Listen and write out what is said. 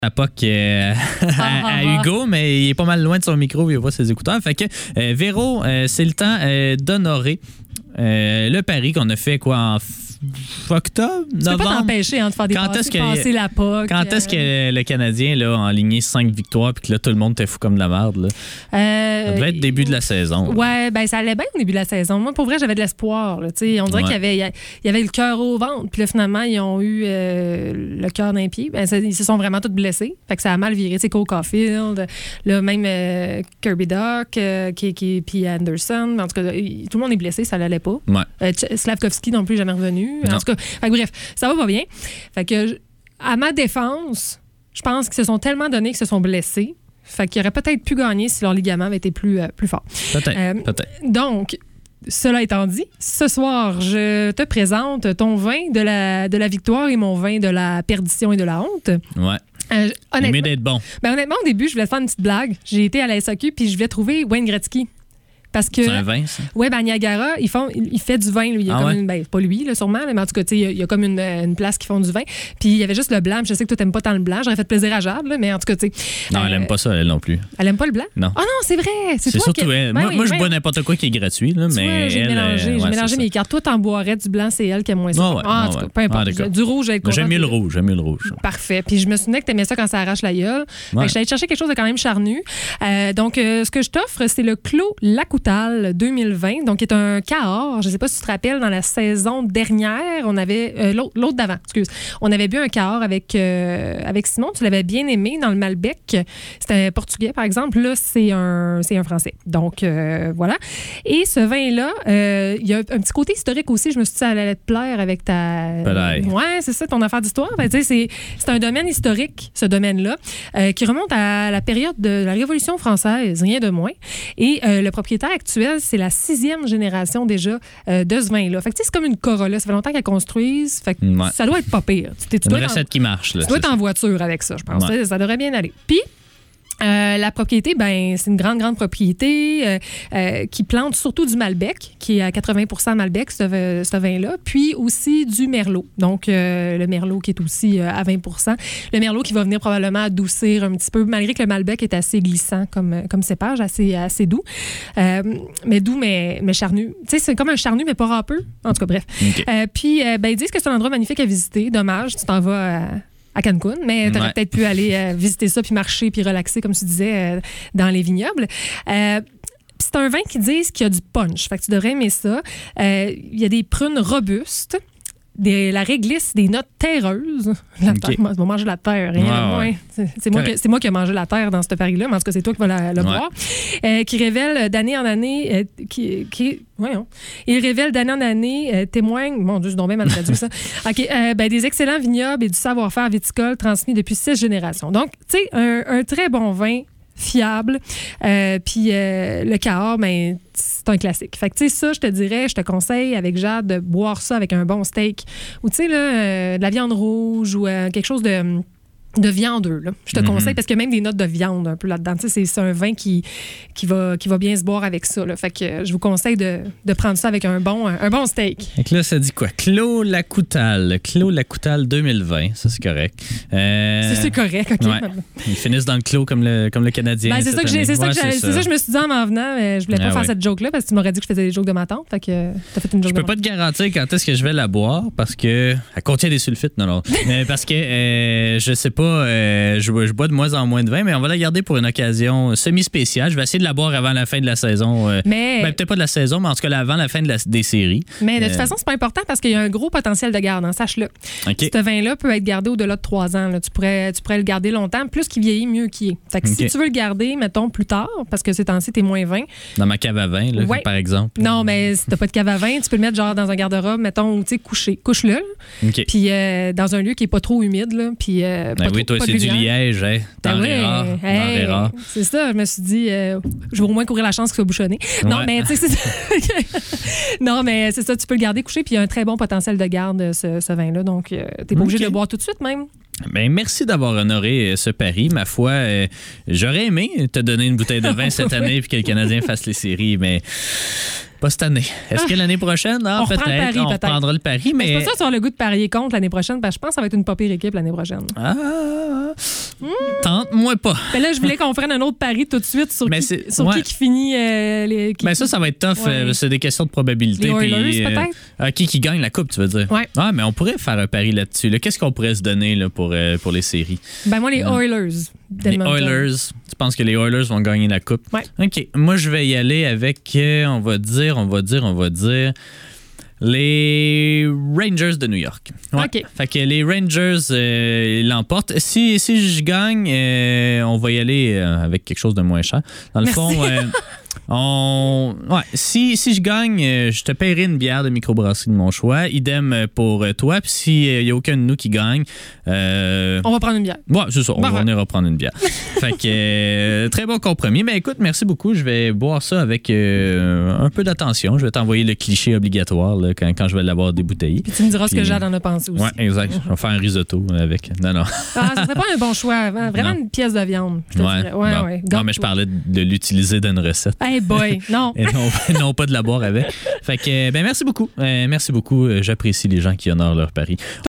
la POC à Hugo, mais il est pas mal loin de son micro, il n'a pas ses écouteurs. Fait que, Véro, c'est le temps d'honorer le pari qu'on a fait en octobre, novembre. Tu peux pas t'empêcher de faire des passer la POC. Quand est-ce que le Canadien là, a enligné 5 victoires puis que là, tout le monde était fou comme de la merde? Là? Ça devait être début de la saison. Ouais, ben ça allait bien au début de la saison. Moi, pour vrai, j'avais de l'espoir. Là, on dirait qu'il y avait le cœur au ventre. Puis là, finalement, ils ont eu le cœur d'un pied. Ben, ils se sont vraiment tous blessés. Fait que ça a mal viré. Cole Caulfield, là, même Kirby Dach, puis Anderson. En tout cas, tout le monde est blessé, ça l'allait pas. Ouais. Slavkovski non plus, jamais revenu. En tout cas, bref, ça va pas bien. Fait que, à ma défense, je pense qu'ils se sont tellement donnés qu'ils se sont blessés. Fait qu'ils auraient peut-être pu gagner si leur ligament avait été plus fort. Peut-être. Donc, cela étant dit, ce soir, je te présente ton vin de la victoire et mon vin de la perdition et de la honte. Ouais. Honnêtement, mieux d'être bon. Ben, honnêtement, au début, je voulais te faire une petite blague. J'ai été à la SAQ puis je voulais trouver Wayne Gretzky. Parce que, c'est un vin, ça? Oui, ben Niagara, il fait du vin. Lui. Il y a pas lui, là, sûrement, mais en tout cas, il y a comme une place qui font du vin. Puis il y avait juste le blanc. Je sais que toi, t'aimes pas tant le blanc. J'aurais fait plaisir à Jade, là, mais en tout cas, tu sais. Non, elle aime pas ça, elle non plus. Elle aime pas le blanc? Non. Ah non, c'est vrai. C'est toi surtout elle. Moi, je bois n'importe quoi qui est gratuit, là, mais j'ai mélangé mes cartes. Toi, t'en boirais du blanc, c'est elle qui aime moins ça. En tout cas, peu importe. Du rouge, j'ai J'aime mieux le rouge. Parfait. Puis je me souvenais que t'aimais ça quand ça arrache la gueule. Je suis allée chercher quelque chose de quand même charnu. Donc, ce que je t'offre, c'est le Clos Lacoutal 2020, donc qui est un Cahors. Je ne sais pas si tu te rappelles, dans la saison dernière, on avait l'autre d'avant, excuse. On avait bu un Cahors avec Simon. Tu l'avais bien aimé dans le Malbec. C'était un portugais, par exemple. Là, c'est un français. Donc, voilà. Et ce vin-là, il y a un petit côté historique aussi. Je me suis dit, ça allait te plaire avec ta... Ouais, c'est ça, ton affaire d'histoire. Ben, c'est un domaine historique, ce domaine-là, qui remonte à la période de la Révolution française, rien de moins. Et le propriétaire actuel, c'est la 6e génération déjà de ce vin-là. Fait que c'est comme une Corolla. Ça fait longtemps qu'elle construise. Fait que ça doit être pas pire. Une recette qui marche. Là, tu dois être en voiture avec ça, je pense. Ouais. Ça devrait bien aller. Puis, la propriété, ben c'est une grande propriété qui plante surtout du Malbec, qui est à 80% Malbec, ce vin-là, puis aussi du Merlot. Donc, le Merlot qui est aussi à 20%. Le Merlot qui va venir probablement adoucir un petit peu, malgré que le Malbec est assez glissant comme cépage, assez doux. Mais doux, mais charnu. Tu sais, c'est comme un charnu, mais pas râpeux. En tout cas, bref. Okay. Puis, ils disent que c'est un endroit magnifique à visiter. Dommage, tu t'en vas à Cancun, mais tu aurais peut-être pu aller visiter ça, puis marcher, puis relaxer, comme tu disais, dans les vignobles. C'est un vin qui disent qu'il y a du punch. Fait que tu devrais aimer ça. Il y a des prunes robustes, la réglisse, des notes terreuses. La terre, moi, je vais manger la terre. C'est moi qui ai mangé la terre dans ce pari-là, mais en tout cas, c'est toi qui vas le boire. Qui révèle d'année en année... Il révèle d'année en année, témoigne... Mon Dieu, je suis mal traduit ça. Des excellents vignobles et du savoir-faire viticole transmis depuis 6 générations. Donc, tu sais, un très bon vin fiable. Puis le Cahors, ben, c'est un classique. Fait que, tu sais, ça, je te conseille avec Jade de boire ça avec un bon steak ou, tu sais, là, de la viande rouge ou quelque chose de viandeux, là. Je te conseille parce qu'il y a même des notes de viande un peu là-dedans. Tu sais, c'est un vin qui va bien se boire avec ça, là. Fait que je vous conseille de prendre ça avec un bon steak. Donc là, ça dit quoi? Clos Lacoutal 2020. Ça, c'est correct. C'est correct, OK. Ouais. Ils finissent dans le clos comme le Canadien. Ben, c'est ça que je me suis dit en m'en venant, mais je voulais pas faire cette joke-là parce que tu m'aurais dit que je faisais des jokes de ma tante. Fait que t'as fait une joke. Je peux pas te garantir quand est-ce que je vais la boire parce que elle contient des sulfites. Non. Parce que je sais pas. Je bois de moins en moins de vin, mais on va la garder pour une occasion semi-spéciale. Je vais essayer de la boire avant la fin de la saison. Peut-être pas de la saison, mais en tout cas avant la fin des séries. Mais de toute façon, c'est pas important parce qu'il y a un gros potentiel de garde, hein, sache-le. Okay. Ce vin-là peut être gardé au-delà de 3 ans. Là. Tu pourrais le garder longtemps. Plus qu'il vieillit, mieux qu'il est. Fait que si tu veux le garder, mettons, plus tard, parce que ces temps-ci, t'es moins vin. Dans ma cave à vin, là, par exemple. Non, mais si t'as pas de cave à vin, tu peux le mettre genre dans un garde-robe, mettons, tu sais, couché. Couche-le. Puis dans un lieu qui est pas trop humide. Là, puis c'est du liège, hein? T'en verras. C'est ça, je me suis dit, je vais au moins courir la chance qu'il soit bouchonné. Non, mais tu sais, c'est ça. Non, mais c'est ça, tu peux le garder couché, puis il y a un très bon potentiel de garde, ce vin-là. Donc, t'es pas obligé de le boire tout de suite, même. Ben, merci d'avoir honoré ce pari. Ma foi, j'aurais aimé te donner une bouteille de vin cette année puis que le Canadien fasse les séries, mais pas cette année. Est-ce que l'année prochaine? On reprendra le pari. Mais c'est pas ça, tu as le goût de parier contre l'année prochaine, parce que je pense que ça va être une pas pire équipe l'année prochaine. Tente-moi pas. Mais là, je voulais qu'on prenne un autre pari tout de suite sur qui finit les. Mais ça va être tough. Ouais. C'est des questions de probabilité. Les Oilers, peut-être? Qui gagne la coupe, tu veux dire? Ouais. Ah, mais on pourrait faire un pari là-dessus. Là. Qu'est-ce qu'on pourrait se donner là, pour les séries? Ben moi, les Oilers. Les Oilers. Tu penses que les Oilers vont gagner la coupe? Ouais. OK. Moi, je vais y aller avec, on va dire, les Rangers de New York. Ouais. OK. Fait que les Rangers l'emportent. Si je gagne, on va y aller avec quelque chose de moins cher. Dans le Merci. fond, si je gagne, je te paierai une bière de microbrasserie de mon choix. Idem pour toi. Puis s'il n'y a aucun de nous qui gagne... on va prendre une bière. Ouais, c'est ça. On va venir reprendre une bière. Fait que très bon compromis. Mais écoute, merci beaucoup. Je vais boire ça avec un peu d'attention. Je vais t'envoyer le cliché obligatoire là, quand je vais l'avoir débouteillé. Puis tu me diras ce que Jade en a pensé aussi. Ouais, exact. Je vais faire un risotto avec. Non. Ah, ça serait pas un bon choix. Vraiment une pièce de viande. Je te dirais. Ouais. Non, mais je parlais de l'utiliser dans une recette. Hey boy, non. Et non pas de la boire avec. Fait que, merci beaucoup. Merci beaucoup. J'apprécie les gens qui honorent leur pari.